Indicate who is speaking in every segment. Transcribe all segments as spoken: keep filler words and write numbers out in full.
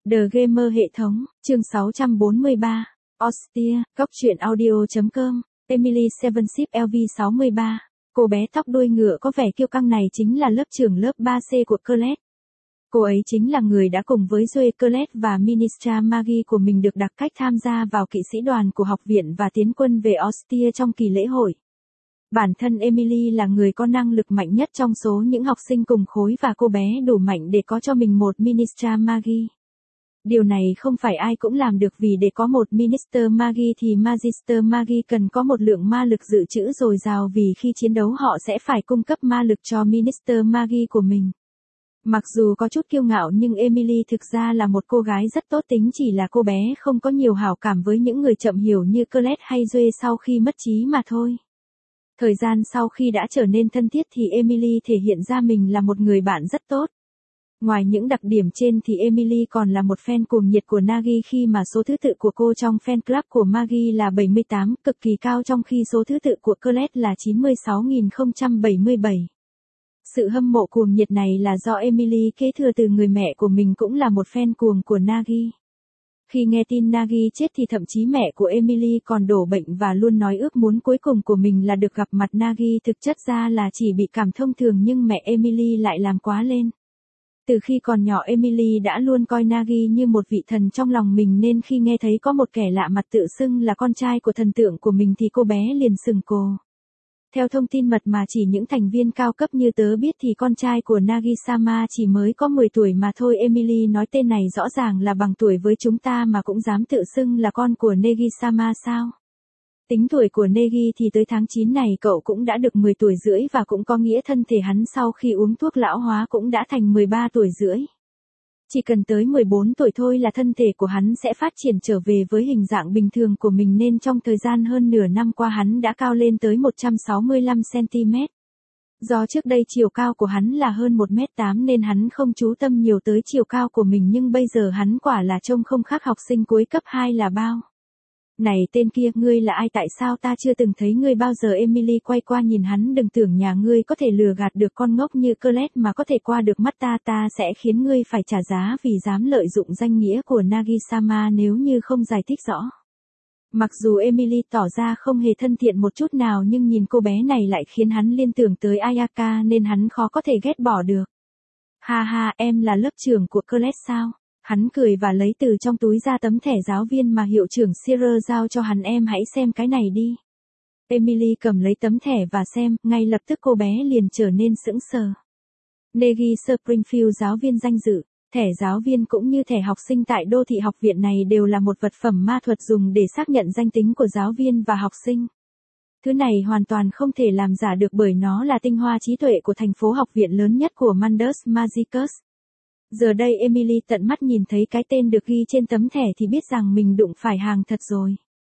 Speaker 1: The Gamer hệ thống, chương sáu trăm bốn mươi ba. Austia, góc truyện audio.com, Emily Sevenship lờ vê sáu mươi ba. Cô bé tóc đuôi ngựa có vẻ kiêu căng này chính là lớp trưởng lớp ba C của Colette. Cô ấy chính là người đã cùng với Joe Colette và Ministra Maggie của mình được đặc cách tham gia vào kỵ sĩ đoàn của học viện và tiến quân về Austia trong kỳ lễ hội. Bản thân Emily là người có năng lực mạnh nhất trong số những học sinh cùng khối và cô bé đủ mạnh để có cho mình một Ministra Maggie. Điều này không phải ai cũng làm được vì để có một Minister Maggie thì Magister Maggie cần có một lượng ma lực dự trữ dồi dào vì khi chiến đấu họ sẽ phải cung cấp ma lực cho Minister Maggie của mình. Mặc dù có chút kiêu ngạo nhưng Emily thực ra là một cô gái rất tốt tính, chỉ là cô bé không có nhiều hảo cảm với những người chậm hiểu như Colette hay Joe sau khi mất trí mà thôi. Thời gian sau khi đã trở nên thân thiết thì Emily thể hiện ra mình là một người bạn rất tốt. Ngoài những đặc điểm trên thì Emily còn là một fan cuồng nhiệt của Nagi khi mà số thứ tự của cô trong fan club của Maggie là bảy mươi tám, cực kỳ cao, trong khi số thứ tự của Colette là chín mươi sáu nghìn không trăm bảy mươi bảy. Sự hâm mộ cuồng nhiệt này là do Emily kế thừa từ người mẹ của mình cũng là một fan cuồng của Nagi. Khi nghe tin Nagi chết thì thậm chí mẹ của Emily còn đổ bệnh và luôn nói ước muốn cuối cùng của mình là được gặp mặt Nagi, thực chất ra là chỉ bị cảm thông thường nhưng mẹ Emily lại làm quá lên. Từ khi còn nhỏ Emily đã luôn coi Nagi như một vị thần trong lòng mình nên khi nghe thấy có một kẻ lạ mặt tự xưng là con trai của thần tượng của mình thì cô bé liền sừng cồ. Theo thông tin mật mà chỉ những thành viên cao cấp như tớ biết thì con trai của Nagi-sama chỉ mới có mười tuổi mà thôi. Emily nói tên này rõ ràng là bằng tuổi với chúng ta mà cũng dám tự xưng là con của Negi-sama sao? Tính tuổi của Negi thì tới tháng chín này cậu cũng đã được mười tuổi rưỡi và cũng có nghĩa thân thể hắn sau khi uống thuốc lão hóa cũng đã thành mười ba tuổi rưỡi. Chỉ cần tới mười bốn tuổi thôi là thân thể của hắn sẽ phát triển trở về với hình dạng bình thường của mình, nên trong thời gian hơn nửa năm qua hắn đã cao lên tới một trăm sáu mươi lăm xăng-ti-mét. Do trước đây chiều cao của hắn là hơn một mét tám nên hắn không chú tâm nhiều tới chiều cao của mình, nhưng bây giờ hắn quả là trông không khác học sinh cuối cấp hai là bao. Này tên kia, ngươi là ai, tại sao ta chưa từng thấy ngươi bao giờ? Emily quay qua nhìn hắn, đừng tưởng nhà ngươi có thể lừa gạt được con ngốc như Colette mà có thể qua được mắt ta, ta sẽ khiến ngươi phải trả giá vì dám lợi dụng danh nghĩa của Nagi-sama nếu như không giải thích rõ. Mặc dù Emily tỏ ra không hề thân thiện một chút nào nhưng nhìn cô bé này lại khiến hắn liên tưởng tới Ayaka nên hắn khó có thể ghét bỏ được. Ha ha, em là lớp trưởng của Colette sao? Hắn cười và lấy từ trong túi ra tấm thẻ giáo viên mà hiệu trưởng Shearer giao cho hắn. Em hãy xem cái này đi. Emily cầm lấy tấm thẻ và xem, ngay lập tức cô bé liền trở nên sững sờ. Negi Springfield, giáo viên danh dự. Thẻ giáo viên cũng như thẻ học sinh tại đô thị học viện này đều là một vật phẩm ma thuật dùng để xác nhận danh tính của giáo viên và học sinh. Thứ này hoàn toàn không thể làm giả được bởi nó là tinh hoa trí tuệ của thành phố học viện lớn nhất của Mundus Magicus. Giờ đây Emily tận mắt nhìn thấy cái tên được ghi trên tấm thẻ thì biết rằng mình đụng phải hàng thật rồi.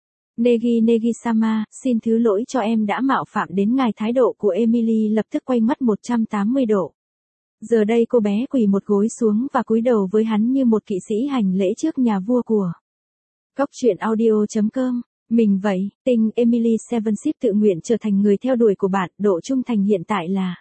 Speaker 1: Negi Negi-sama, xin thứ lỗi cho em đã mạo phạm đến ngài. Thái độ của Emily lập tức quay ngoắt một trăm tám mươi độ. Giờ đây cô bé quỳ một gối xuống và cúi đầu với hắn như một kỵ sĩ hành lễ trước nhà vua của. Góc truyện audio.com, mình vậy, tinh Emily Sevenship tự nguyện trở thành người theo đuổi của bạn, độ trung thành hiện tại là.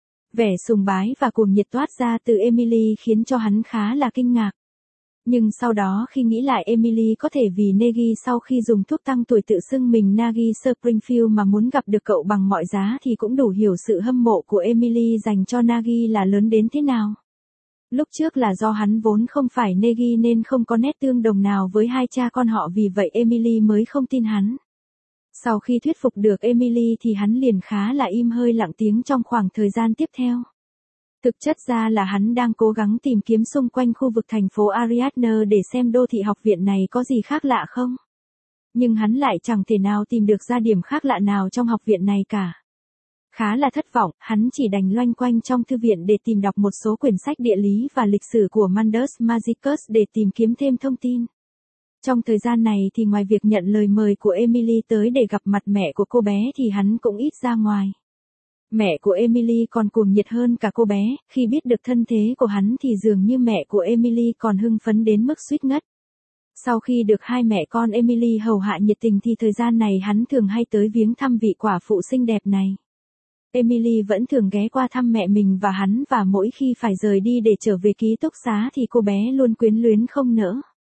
Speaker 1: Vẻ sùng bái và cuồng nhiệt toát ra từ Emily khiến cho hắn khá là kinh ngạc. Nhưng sau đó khi nghĩ lại, Emily có thể vì Negi sau khi dùng thuốc tăng tuổi tự xưng mình Nagi Springfield mà muốn gặp được cậu bằng mọi giá thì cũng đủ hiểu sự hâm mộ của Emily dành cho Nagi là lớn đến thế nào. Lúc trước là do hắn vốn không phải Negi nên không có nét tương đồng nào với hai cha con họ, vì vậy Emily mới không tin hắn. Sau khi thuyết phục được Emily thì hắn liền khá là im hơi lặng tiếng trong khoảng thời gian tiếp theo. Thực chất ra là hắn đang cố gắng tìm kiếm xung quanh khu vực thành phố Ariadne để xem đô thị học viện này có gì khác lạ không. Nhưng hắn lại chẳng thể nào tìm được ra điểm khác lạ nào trong học viện này cả. Khá là thất vọng, hắn chỉ đành loanh quanh trong thư viện để tìm đọc một số quyển sách địa lý và lịch sử của Mundus Magicus để tìm kiếm thêm thông tin. Trong thời gian này thì ngoài việc nhận lời mời của Emily tới để gặp mặt mẹ của cô bé thì hắn cũng ít ra ngoài. Mẹ của Emily còn cuồng nhiệt hơn cả cô bé, khi biết được thân thế của hắn thì dường như mẹ của Emily còn hưng phấn đến mức suýt ngất. Sau khi được hai mẹ con Emily hầu hạ nhiệt tình thì thời gian này hắn thường hay tới viếng thăm vị quả phụ xinh đẹp này. Emily vẫn thường ghé qua thăm mẹ mình và hắn và mỗi khi phải rời đi để trở về ký túc xá thì cô bé luôn quyến luyến không nỡ.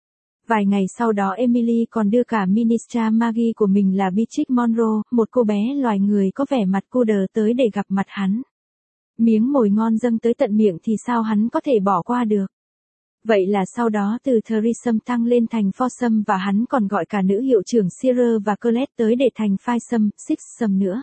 Speaker 1: Vài ngày sau đó Emily còn đưa cả Ministra Maggie của mình là Beatrix Monroe, một cô bé loài người có vẻ mặt cô đờ tới để gặp mặt hắn. Miếng mồi ngon dâng tới tận miệng thì sao hắn có thể bỏ qua được. Vậy là sau đó từ Threesome tăng lên thành Foursome và hắn còn gọi cả nữ hiệu trưởng Shearer và Colette tới để thành Fivesome, Sixsome nữa.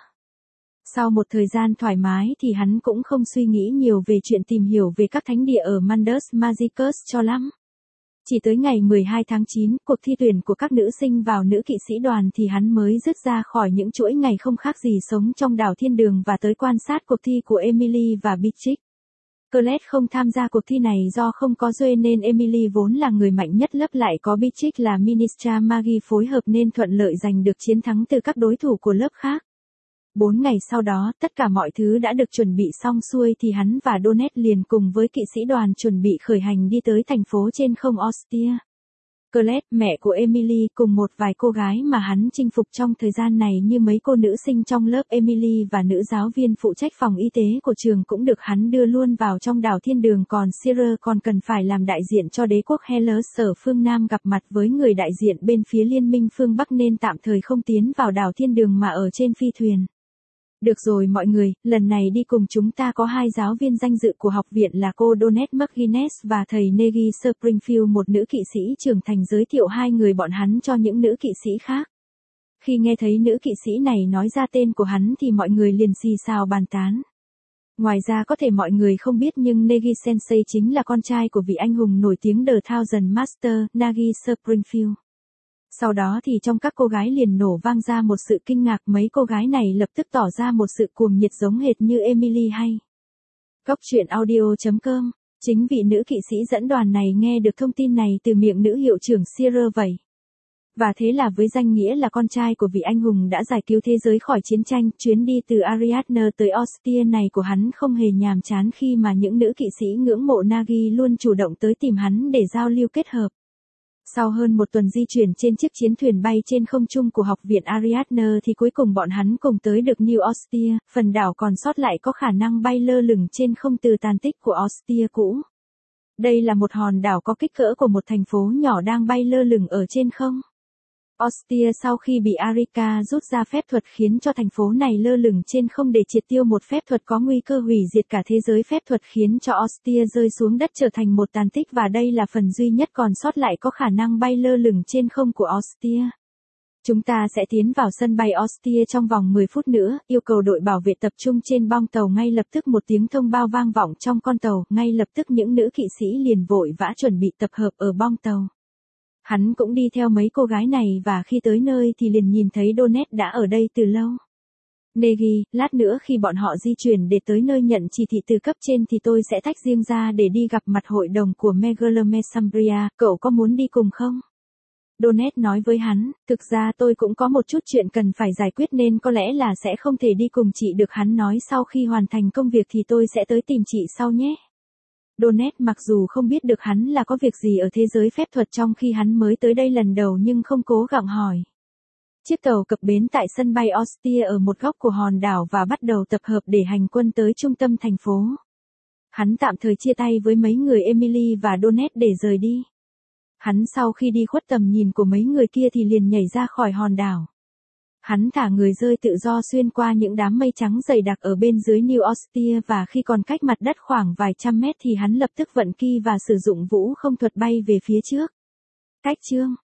Speaker 1: Sau một thời gian thoải mái thì hắn cũng không suy nghĩ nhiều về chuyện tìm hiểu về các thánh địa ở Mundus Magicus cho lắm. Chỉ tới ngày mười hai tháng chín, cuộc thi tuyển của các nữ sinh vào nữ kỵ sĩ đoàn thì hắn mới dứt ra khỏi những chuỗi ngày không khác gì sống trong đảo thiên đường và tới quan sát cuộc thi của Emily và Beatrix. Colette không tham gia cuộc thi này do không có duyên nên Emily vốn là người mạnh nhất lớp lại có Beatrix là Ministra Maggie phối hợp nên thuận lợi giành được chiến thắng từ các đối thủ của lớp khác. Bốn ngày sau đó, tất cả mọi thứ đã được chuẩn bị xong xuôi thì hắn và Donette liền cùng với kỵ sĩ đoàn chuẩn bị khởi hành đi tới thành phố trên không Ostia. Colette, mẹ của Emily, cùng một vài cô gái mà hắn chinh phục trong thời gian này như mấy cô nữ sinh trong lớp Emily và nữ giáo viên phụ trách phòng y tế của trường cũng được hắn đưa luôn vào trong đảo thiên đường, còn Shearer còn cần phải làm đại diện cho đế quốc Hellas ở phương Nam gặp mặt với người đại diện bên phía liên minh phương Bắc nên tạm thời không tiến vào đảo thiên đường mà ở trên phi thuyền. Được rồi mọi người, lần này đi cùng chúng ta có hai giáo viên danh dự của học viện là cô Donette McGuinness và thầy Negie Springfield, một nữ kỵ sĩ trưởng thành, giới thiệu hai người bọn hắn cho những nữ kỵ sĩ khác. Khi nghe thấy nữ kỵ sĩ này nói ra tên của hắn thì mọi người liền xì xào bàn tán. Ngoài ra có thể mọi người không biết nhưng Negie Sensei chính là con trai của vị anh hùng nổi tiếng The Thousand Master, Negie Springfield. Sau đó thì trong các cô gái liền nổ vang ra một sự kinh ngạc, mấy cô gái này lập tức tỏ ra một sự cuồng nhiệt giống hệt như Emily hay. Góc truyện audio chấm com, chính vị nữ kỵ sĩ dẫn đoàn này nghe được thông tin này từ miệng nữ hiệu trưởng Shearer vậy. Và thế là với danh nghĩa là con trai của vị anh hùng đã giải cứu thế giới khỏi chiến tranh, chuyến đi từ Ariadne tới Ostia này của hắn không hề nhàm chán khi mà những nữ kỵ sĩ ngưỡng mộ Nagi luôn chủ động tới tìm hắn để giao lưu kết hợp. Sau hơn một tuần di chuyển trên chiếc chiến thuyền bay trên không trung của học viện Ariadne thì cuối cùng bọn hắn cùng tới được New Ostia, phần đảo còn sót lại có khả năng bay lơ lửng trên không từ tàn tích của Ostia cũ. Đây là một hòn đảo có kích cỡ của một thành phố nhỏ đang bay lơ lửng ở trên không. Ostia sau khi bị Arika rút ra phép thuật khiến cho thành phố này lơ lửng trên không để triệt tiêu một phép thuật có nguy cơ hủy diệt cả thế giới, phép thuật khiến cho Ostia rơi xuống đất trở thành một tàn tích và đây là phần duy nhất còn sót lại có khả năng bay lơ lửng trên không của Ostia. Chúng ta sẽ tiến vào sân bay Ostia trong vòng mười phút nữa, yêu cầu đội bảo vệ tập trung trên bong tàu ngay lập tức. Một tiếng thông báo vang vọng trong con tàu, ngay lập tức những nữ kỵ sĩ liền vội vã chuẩn bị tập hợp ở bong tàu. Hắn cũng đi theo mấy cô gái này và khi tới nơi thì liền nhìn thấy Donette đã ở đây từ lâu. Negie, lát nữa khi bọn họ di chuyển để tới nơi nhận chỉ thị từ cấp trên thì tôi sẽ tách riêng ra để đi gặp mặt hội đồng của Megalomesambria, cậu có muốn đi cùng không? Donette nói với hắn, thực ra tôi cũng có một chút chuyện cần phải giải quyết nên có lẽ là sẽ không thể đi cùng chị được. Hắn nói sau khi hoàn thành công việc thì tôi sẽ tới tìm chị sau nhé. Donette mặc dù không biết được hắn là có việc gì ở thế giới phép thuật trong khi hắn mới tới đây lần đầu nhưng không cố gắng hỏi. Chiếc tàu cập bến tại sân bay Ostia ở một góc của hòn đảo và bắt đầu tập hợp để hành quân tới trung tâm thành phố. Hắn tạm thời chia tay với mấy người Emily và Donette để rời đi. Hắn sau khi đi khuất tầm nhìn của mấy người kia thì liền nhảy ra khỏi hòn đảo. Hắn thả người rơi tự do xuyên qua những đám mây trắng dày đặc ở bên dưới New Ostia và khi còn cách mặt đất khoảng vài trăm mét thì hắn lập tức vận ki và sử dụng vũ không thuật bay về phía trước. Cách chương